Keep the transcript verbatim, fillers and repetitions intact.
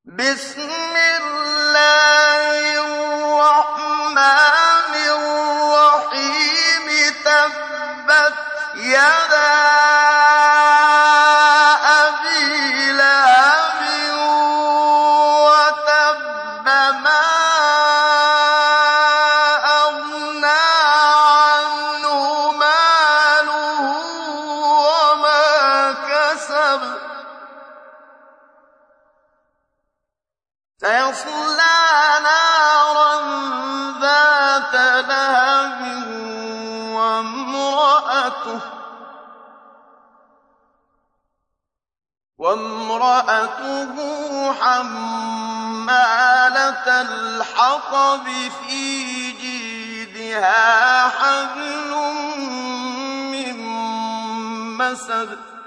بسم الله الرحمن الرحيم تبت يدا أبي لهب وتب ما أغنى عنه ماله وما كسب سيصلى نارا ذات لهب وامرأته وامرأته حمالة الحطب في جيدها حبل من مسد